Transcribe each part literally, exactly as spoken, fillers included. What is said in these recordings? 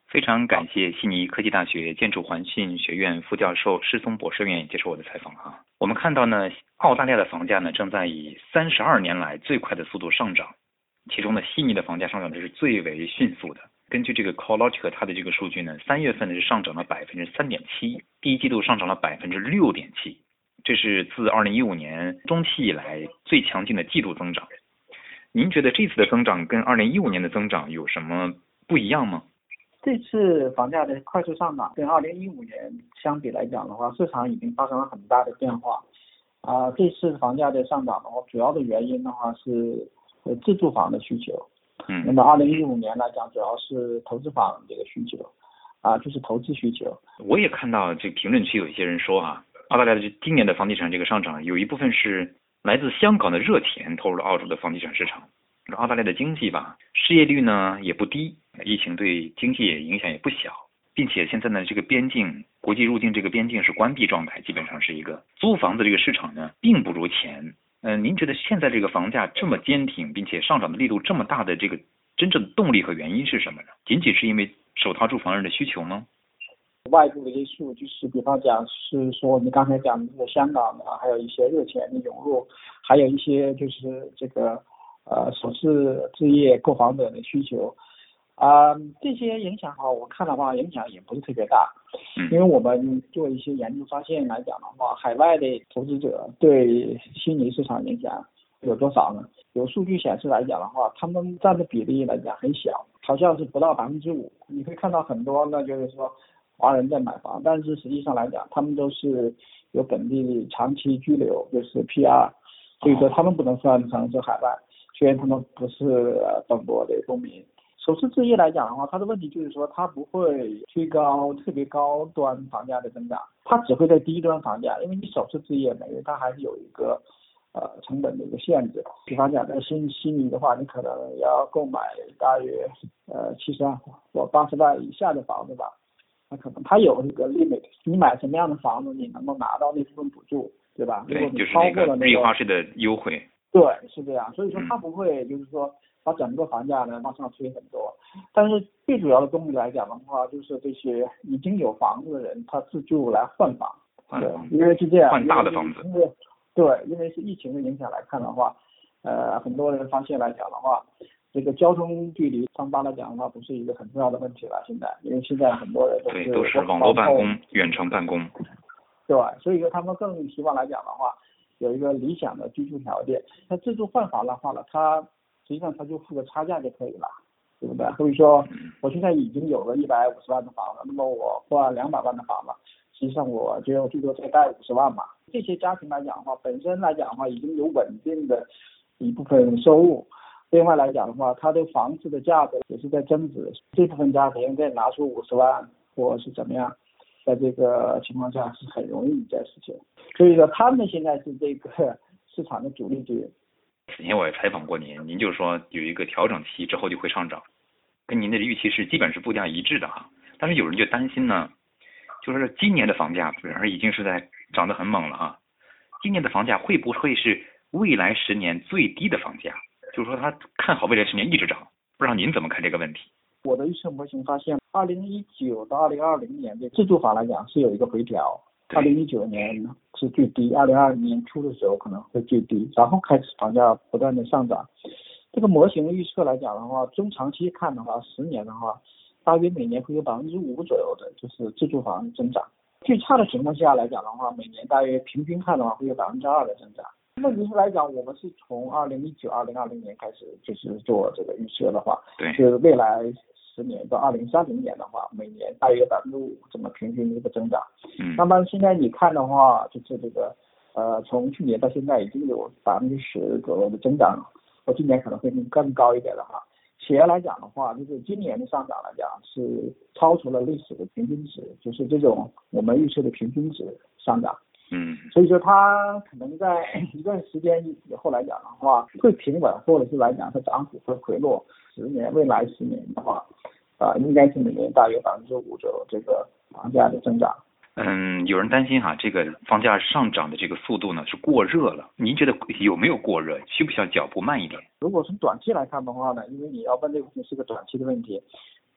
非常感谢悉尼科技大学建筑环境学院副教授施松博士愿意接受我的采访啊。我们看到呢，澳大利亚的房价呢正在以三十二年来最快的速度上涨，其中呢悉尼的房价上涨的是最为迅速的。根据这个 CoreLogic 它的这个数据呢，三月份呢是上涨了百分之三点七，第一季度上涨了百分之六点七，这是自二零一五年中期以来最强劲的季度增长。您觉得这次的增长跟二零一五年的增长有什么不一样吗？ 这次房价的快速上涨跟二零一五年相比来讲的话，市场已经发生了很大的变化。啊、呃，这次房价的上涨的话，主要的原因的话是呃自住房的需求。 嗯， 那么二零一五年来讲，主要是投资房这个需求，啊、呃，就是投资需求。 我也看到这评论区有一些人说啊，澳大利亚的今年的房地产这个上涨，有一部分是来自香港的热钱投入了澳洲的房地产市场。澳大利亚的经济吧，失业率呢也不低，疫情对经济影响也不小，并且现在呢这个边境国际入境这个边境是关闭状态，基本上是一个租房子这个市场呢并不如前。嗯、呃，您觉得现在这个房价这么坚挺，并且上涨的力度这么大的这个真正的动力和原因是什么呢？仅仅是因为首套住房人的需求吗？ 外部的因素就是，比方讲是说你刚才讲的这个香港的，还有一些热钱的涌入，还有一些就是这个呃首次置业购房者的需求，啊、呃，这些影响哈，我看的话影响也不是特别大，因为我们做一些研究发现来讲的话，海外的投资者对悉尼市场影响有多少呢？有数据显示来讲的话，他们占的比例来讲很小，好像是不到百分之五。你会看到很多呢，就是说华人在买房，但是实际上来讲，他们都是有本地长期居留，就是 P R， 所以说他们不能算成是海外，虽然他们不是呃本国的公民。首次置业来讲的话，它的问题就是说，它不会推高特别高端房价的增长，它只会在低端房价，因为你首次置业每月它还是有一个呃成本的一个限制。比方讲在悉悉尼的话，你可能要购买大约呃七十万或八十万以下的房子吧。那可能它有一个 limit， 你买什么样的房子，你能够拿到那部分补助，对吧？ 对， 如果你就是超过了那个印花税的优惠。 对，是这样。所以说它不会就是说把整个房价呢往上推很多，但是最主要的动力来讲的话，就是这些已经有房子的人，他自住来换房。 换房， 因为是这样， 换大的房子。 因为对，因为是疫情的影响来看的话，呃，很多人发现来讲的话。这个交通距离上班来讲的话，不是一个很重要的问题了。现在，因为现在很多人都是对都是网络办公、远程办公， 对，所以说他们更希望来讲的话，有一个理想的居住条件。他自住换房的话呢，他实际上他就付个差价就可以了，对不对？所以说，我现在已经有了一百五十万的房子，那么我换两百万的房子，实际上我就最多再贷五十万嘛。这些家庭来讲的话，本身来讲的话已经有稳定的一部分收入。另外来讲的话，它的房子的价格也是在增值，这部分家庭再拿出五十万或是怎么样，在这个情况下是很容易一件事情。所以说，他们现在是这个市场的主力军。 此前我也采访过您，您就说有一个调整期之后就会上涨，跟您的预期是基本是步调一致的哈。但是有人就担心呢，就是今年的房价反而已经是在涨得很猛了哈，今年的房价会不会是未来十年最低的房价？就是说他看好未来十年一直涨，不知道您怎么看这个问题？ 我的预测模型发现，二零一九到二零二零年的自住房来讲是有一个回调，二零一九年是最低，二零二零年初的时候可能会最低，然后开始房价不断的上涨。这个模型预测来讲的话，中长期看的话，十年的话，大约每年会有百分之五左右的就是自住房增长。最差的情况下来讲的话，每年大约平均看的话会有百分之二的增长。问题是来讲，我们是从二零一九、二零二零年开始就是做这个预测的话， 对， 就是未来十年到二零三零年的话，每年大约百分之五这么平均的一个增长。 嗯， 那么现在你看的话，就是这个呃，从去年到现在已经有百分之十左右的增长，我今年可能会更高一点的话。企业来讲的话，就是今年的上涨来讲是超出了历史的平均值，就是这种我们预测的平均值上涨。 嗯， 所以说它可能在一段时间以后来讲的话会平稳，或者是来讲它涨幅会回落。十年未来十年的话，啊、呃，应该是每年大约百分之五左右这个房价的增长。 嗯，有人担心哈，这个房价上涨的这个速度呢是过热了，您觉得有没有过热？需不需要脚步慢一点？ 如果从短期来看的话呢，因为你要问这个问题是个短期的问题，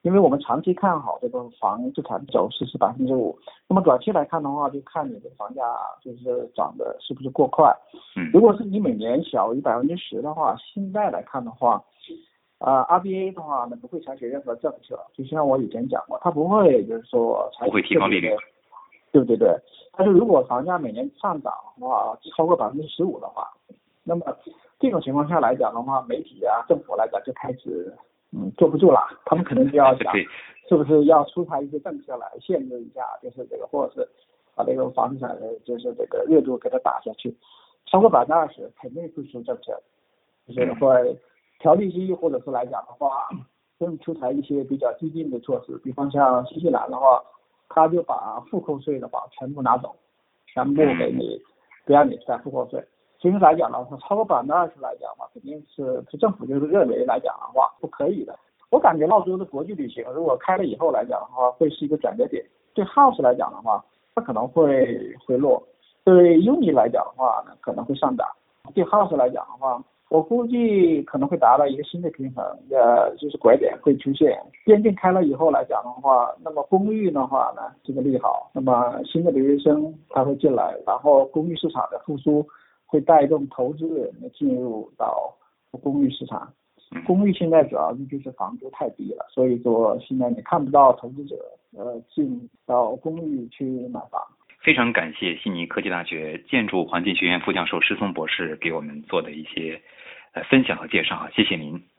因为我们长期看好这个房地产走势是百分之五，那么短期来看的话，就看你这个房价就是涨得是不是过快。 嗯， 如果是你每年小于百分之十的话，现在来看的话，啊、呃、，R B A 的话呢不会采取任何政策，就像我以前讲过，它不会就是说采取不会提高利率， 对对对。但是如果房价每年上涨的话超过百分之十五的话，那么这种情况下来讲的话，媒体啊、政府来讲就开始嗯坐不住了，他们可能就要想是不是要出台一些政策来限制一下，就是这个或者是把这个房地产的就是这个热度给它打下去，超过百分之二十肯定会出政策，就是会调利息，或者是来讲的话，会出台一些比较激进的措施，比方像新西兰的话，他就把复扣税的话全部拿走，全部给你不让你再复扣税。其实来讲的话，超过百分之二十来讲嘛，肯定是政府就是认为来讲的话不可以的。我感觉澳洲的国际旅行如果开了以后来讲的话，会是一个转折点。对 House 来讲的话，它可能会回落；对 Uni 来讲的话呢，可能会上涨。对 House 来讲的话，我估计可能会达到一个新的平衡，呃，就是拐点会出现。边境开了以后来讲的话，那么公寓的话呢，这个利好，那么新的留学生他会进来，然后公寓市场的复苏会带动投资人进入到公寓市场。公寓现在主要就是房租太低了，所以说现在你看不到投资者呃进到公寓去买房。 非常感谢悉尼科技大学建筑环境学院副教授施松博士给我们做的一些呃分享和介绍，谢谢您。